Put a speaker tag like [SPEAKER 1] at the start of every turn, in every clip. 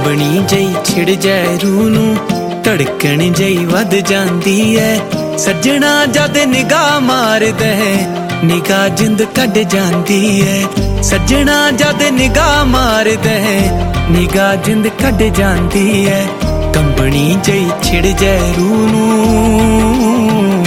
[SPEAKER 1] ਕੰਬਣੀ ਜਈ ਛਿੜ ਜਾਏ ਰੂਹ ਨੂੰ, ਧੜਕਣ ਜਈ ਵੱਧ ਜਾਂਦੀ ਐ। ਸੱਜਣਾ ਜਦ ਨਿਗਾਹ ਮਾਰਦਾ ਹੈ, ਨਿਗਾਹ ਜਿੰਦ ਕੱਢ ਜਾਂਦੀ ਐ। ਸੱਜਣਾ ਜਦ ਨਿਗਾਹ ਮਾਰਦਾ ਹੈ, ਨਿਗਾਹ ਜਿੰਦ ਕੱਢ ਜਾਂਦੀ ਐ। ਕੰਬਣੀ ਜਈ ਛਿੜ ਜਾਏ ਰੂਹ ਨੂੰ।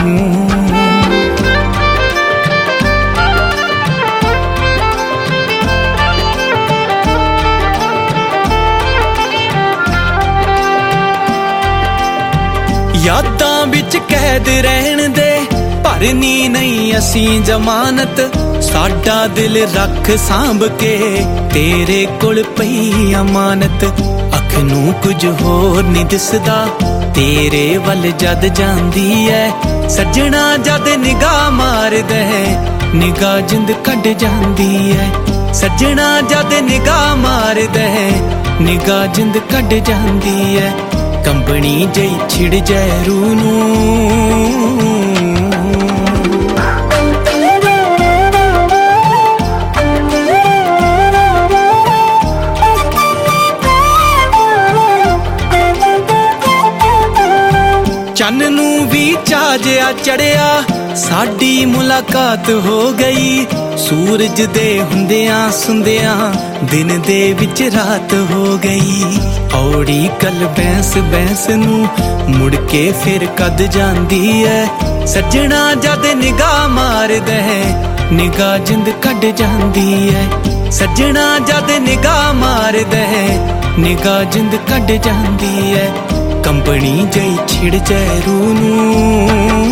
[SPEAKER 1] ਯਾਦਾਂ ਵਿੱਚ ਕੈਦ ਰਹਿਣ ਦੇ, ਭਰਨੀ ਨਹੀਂ ਅਸੀਂ ਜ਼ਮਾਨਤ। ਸਾਡਾ ਦਿਲ ਰੱਖ ਸਾਂਭ ਕੇ, ਤੇਰੇ ਕੋਲ ਪਈ ਅਮਾਨਤ। ਅੱਖ ਨੂੰ ਕੁਝ ਹੋਰ ਨਹੀਂ ਦਿਸਦਾ, ਤੇਰੇ ਵੱਲ ਜਦ ਜਾਂਦੀ ਐ। ਸੱਜਣਾ ਜਦ ਨਿਗਾਹ ਮਾਰਦਾ ਹੈ, ਨਿਗਾਹ ਜਿੰਦ ਕੱਢ ਜਾਂਦੀ ਐ। ਸੱਜਣਾ ਜਦ ਨਿਗਾਹ ਮਾਰਦਾ ਹੈ, ਨਿਗਾਹ ਜਿੰਦ ਕੱਢ ਜਾਂਦੀ ਐ। ਕੰਬਣੀ ਜਈ ਛਿੜ ਜਾਏ ਰੂਹ ਨੂੰ। ਚੰਨ ਨੂੰ ਵੀ ਚਾਅ ਜਿਹਾ ਚੜਿਆ, ਸਾਡੀ ਮੁਲਾਕਾਤ ਹੋ ਗਈ। ਸੂਰਜ ਦੇ ਹੁੰਦਿਆਂ ਸੁੰਦਿਆਂ, ਦਿਨ ਦੇ ਵਿੱਚ ਰਾਤ ਹੋ ਗਈ। ਔੜੀ ਕੱਲ ਬੈਂਸ ਬੈਂਸ ਨੂੰ, ਮੁੜ ਕੇ ਫਿਰ ਕਦ ਜਾਂਦੀ ਐ। ਸੱਜਣਾ ਜਦ ਨਿਗਾਹ ਮਾਰਦਾ ਹੈ, ਨਿਗਾਹ ਜਿੰਦ ਕੱਢ ਜਾਂਦੀ ਐ। ਸੱਜਣਾ ਜਦ ਨਿਗਾਹ ਮਾਰਦਾ ਹੈ, ਨਿਗਾਹ ਜਿੰਦ ਕੱਢ ਜਾਂਦੀ ਐ। ਕੰਬਣੀ ਜਈ ਛਿੜ ਜਾਏ ਰੂਹ ਨੂੰ।